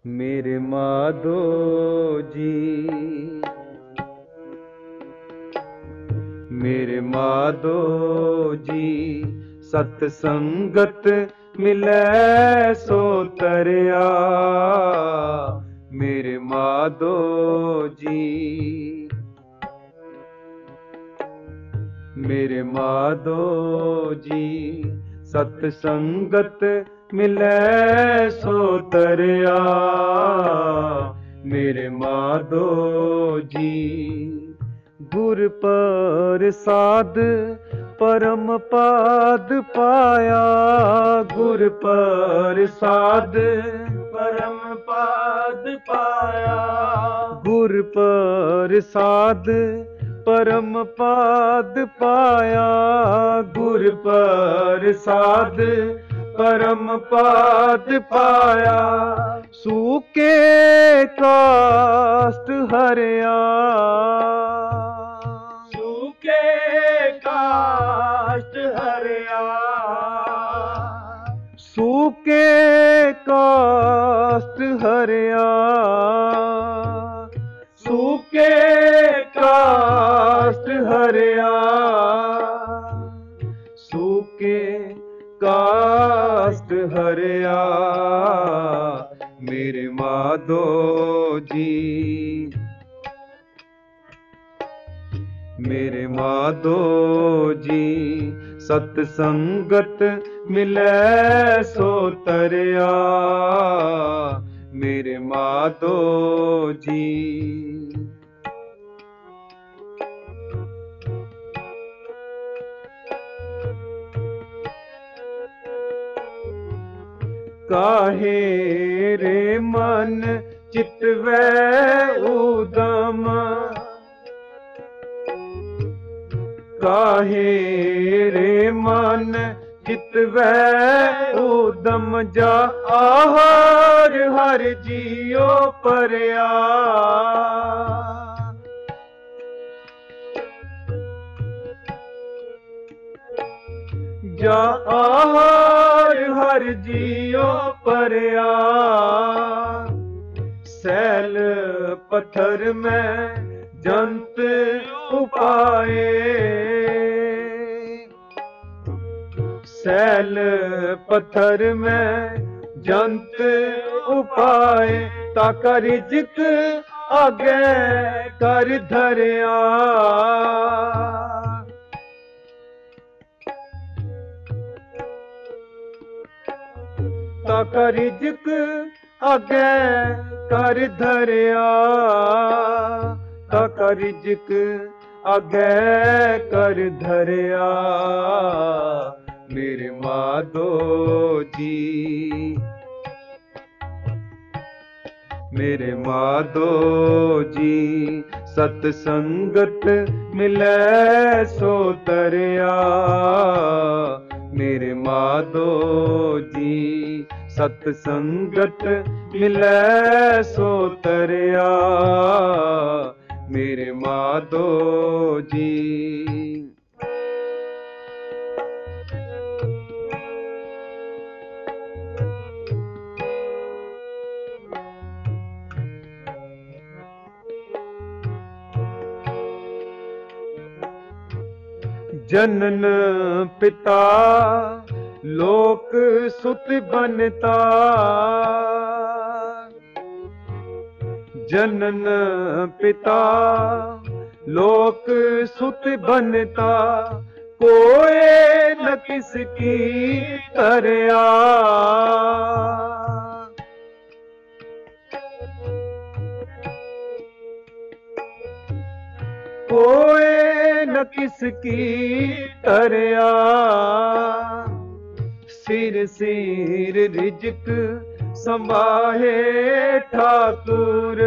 मेरे माधो जी, मेरे माधो जी, सत संगत मिलै सो तरिया। मेरे माधो जी, मेरे माधो जी, सत संगत मिलै सो तरिया। मेरे माधो जी, गुर प्रसाद परम पाद पाया। गुर प्रसाद परम पाद पाया। गुर प्रसाद परम पाद पाया। गुर प्रसाद परम पाद पाया। सूके काष्ट हरया। सूके काष्ट हरया। सूके काष्ट हरया। सूके काष्ट हरया। सूके काष्ट हरया। मेरे माधो जी, मेरे माधो जी, सत संगत मिलै सो तरिया। मेरे माधो जी, काहे रे मन चितवै उदम। काहे रे मन चितवै उदम। जा आहार हर जियो परया। जा आहार हर जियो परया। सैल पत्थर में जंत उपाए। सैल पत्थर में जंत उपाए। ताका रिज़्क आगे कर धरया। ताका रिज़्क आगे कर धरया। ताका रिज़्क आगे कर धरया। मेरे माधो जी, मेरे माधो जी, सत संगत मिलै सो तरिया। मेरे माधो जी, सत संगत मिलै सो तरिया। मेरे माधो जी, जनन पिता लोक सुत बनता। जनन पिता लोक सुत बनता। कोई न किसकी तरया। कोई न किसकी तरया। सिर सिर रिज़्क संभाहे ठाकुर।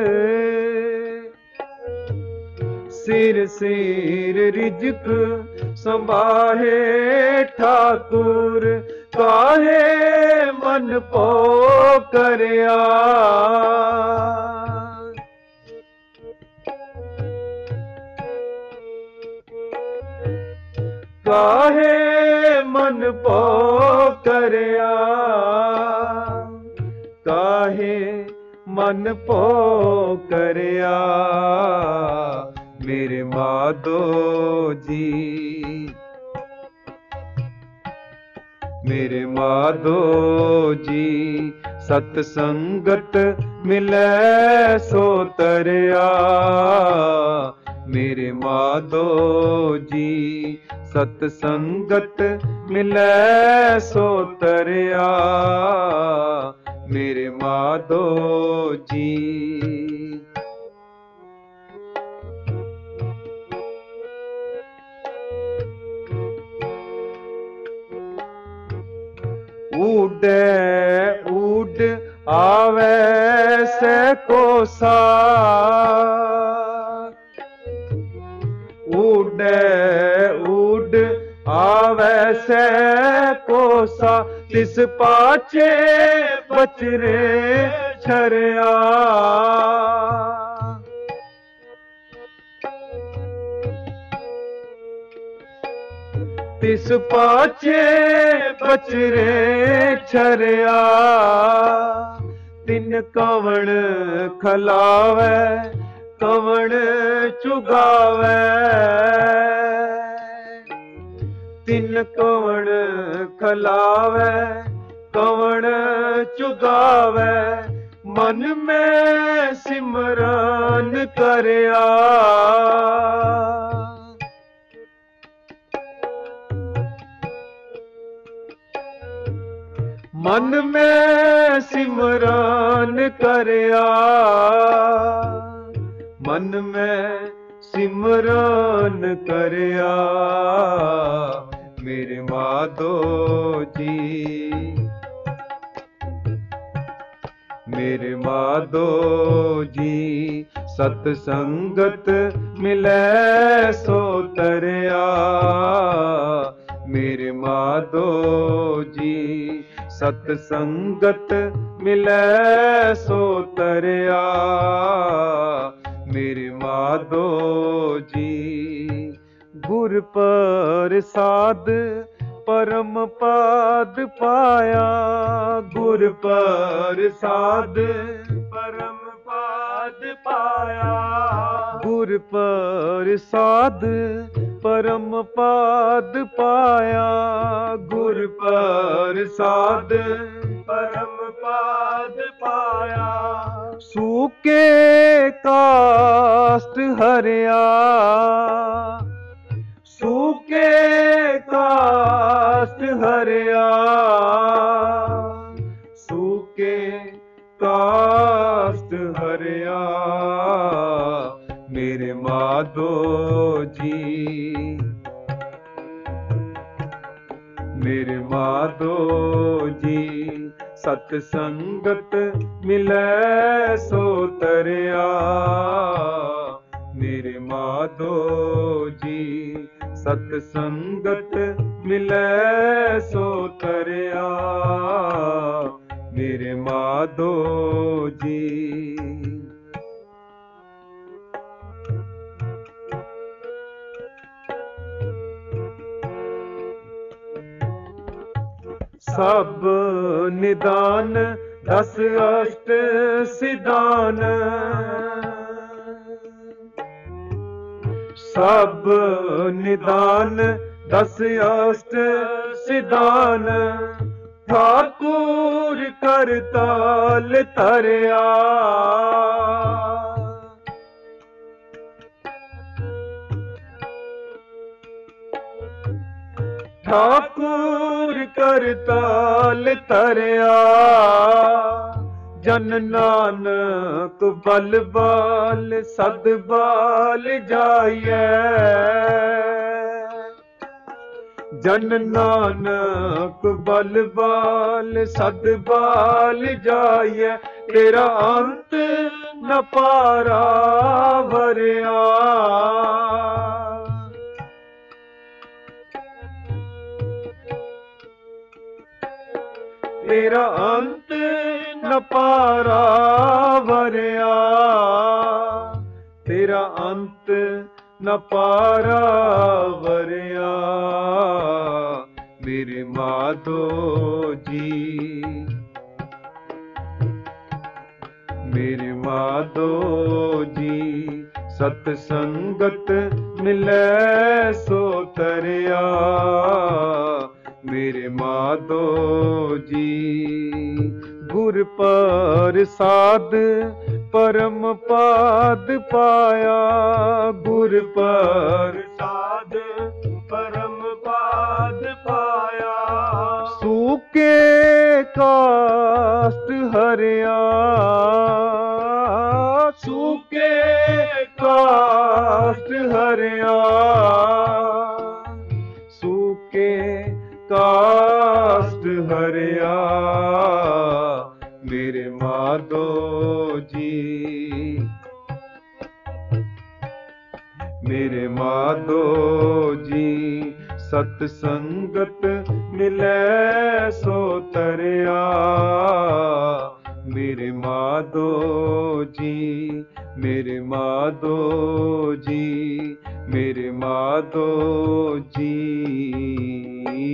सिर सिर रिज़्क संभाहे ठाकुर। काहे मन पो करया। काहे मन पो करया। काहे ਕਾਹੇ ਮਨ ਭੋ ਕਰਿਆ ਮੇਰੇ ਮਾਧੋ ਜੀ। ਮੇਰੇ ਮਾਧੋ ਜੀ ਸਤ ਸੰਗਤ ਮਿਲੈ ਸੋ ਤਰਿਆ ਮੇਰੇ ਮਾਧੋ ਜੀ ਸਤ ਸੰਗਤ ਮਿਲੈ ਸੋ ਤਰਿਆ ਮੇਰੇ ਮਾਧੋ ਜੀ। ਊਡੈ ਊਡ ਆਵੈ ਸੈ ਕੋਸਾ ਊਡੈ ਊਡ ਆਵੈ ਸੈ ਕੋਸਾ ਤਿਸ ਪਾਛੇ ਬਚਰੇ ਛਰਿਆ ਤਿਸ ਪਾਛੇ ਬਚਰੇ ਛਰਿਆ ਤਿਨ ਕਵਣ ਖਲਾਵੈ ਕਵਣ ਚੁਗਾਵੈ ਤਿਨ ਕਵਣ ਖਲਾਵੈ ਕਵਣ ਚੁਗਾਵੈ ਮਨ ਮੈਂ ਸਿਮਰਨ ਕਰਿਆ ਮਨ ਮੈਂ ਸਿਮਰਨ ਕਰਿਆ ਮਨ ਮੈਂ ਸਿਮਰਨ ਕਰਿਆ ਮੇਰੇ ਮਾਧੋ ਜੀ। ਮੇਰੇ ਮਾਧੋ ਜੀ ਸਤ ਸੰਗਤ ਮਿਲੈ ਸੋ ਤਰਿਆ ਮੇਰੇ ਮਾਧੋ ਜੀ ਸਤ ਸੰਗਤ ਮਿਲੈ ਸੋ ਤਰਿਆ ਮੇਰੇ ਮਾਧੋ ਜੀ। ਗੁਰ ਪ੍ਰਸਾਦ ਪਰਮ ਪਾਦ ਪਾਇਆ ਗੁਰ ਪ੍ਰਸਾਦ ਪਰਮ ਪਾਦ ਪਾਇਆ ਗੁਰ ਪ੍ਰਸਾਦ ਪਰਮ ਪਾਦ ਪਾਇਆ ਗੁਰ ਪ੍ਰਸਾਦ ਪਰਮ ਪਾਦ ਪਾਇਆ ਸੂਕੇ ਕਾਸਟ ਹਰਿਆ ਸੂਕੇ ਕਾਸਟ ਹਰਿਆ ਸੂਕੇ ਕਾਸਟ ਹਰਿਆ ਮੇਰੇ ਮਾਧੋ ਜੀ। ਮੇਰੇ ਮਾਧੋ ਜੀ ਸਤ ਸੰਗਤ ਮਿਲੈ ਸੋ ਤਰਿਆ ਮੇਰੇ ਮਾਧੋ ਜੀ ਸਤ ਸੰਗਤ ਮਿਲੈ ਸੋ ਤਰਿਆ ਮੇਰੇ ਮਾਧੋ ਜੀ। ਸਭ ਨਿਦਾਨ ਦਸ ਅਸ਼ਟ ਸਿਧਾਨ ਸਭ ਨਿਦਾਨ ਦਸ ਅਸ਼ਟ ਸਿਧਾਨ ਠਾਕੁਰ ਕਰਤਾਲ ਧਰਿਆ ਠਾਕੁਰ ਕਰਤਾਲ ਧਰਿਆ ਜਨ ਨਾਨਕ ਬਲ ਬਾਲ ਸਦ ਬਾਲ ਜਾਈਐ ਜਨ ਨਾਨਕ ਬਲ ਬਾਲ ਸਦ ਬਾਲ ਜਾਈਐ ਤੇਰਾ ਅੰਤ ਨ ਪਾਰਾ ਵਰਿਆ ਤੇਰਾ ਅੰਤ ਨ ਪਾਰਾ ਵਰਿਆ ਤੇਰਾ ਅੰਤ ਨ ਪਾਰਾ ਵਰਿਆ ਮੇਰੇ ਮਾਧੋ ਜੀ। मेरे माधो जी। सत संगत मिलै सो तरिया, मेरे माधो जी। गुर प्रसाद परम पाद पाया, गुर प्रसाद परम पाद पाया। सूके काष्ट हरिया, सूके काष्ट हरिया, सूके काष्ट हरिया, मेरे माधो जी। मेरे माधो जी। सत संगत मिलै सो तरिया, मेरे माधो जी। मेरे माधो जी, मेरे माधो जी।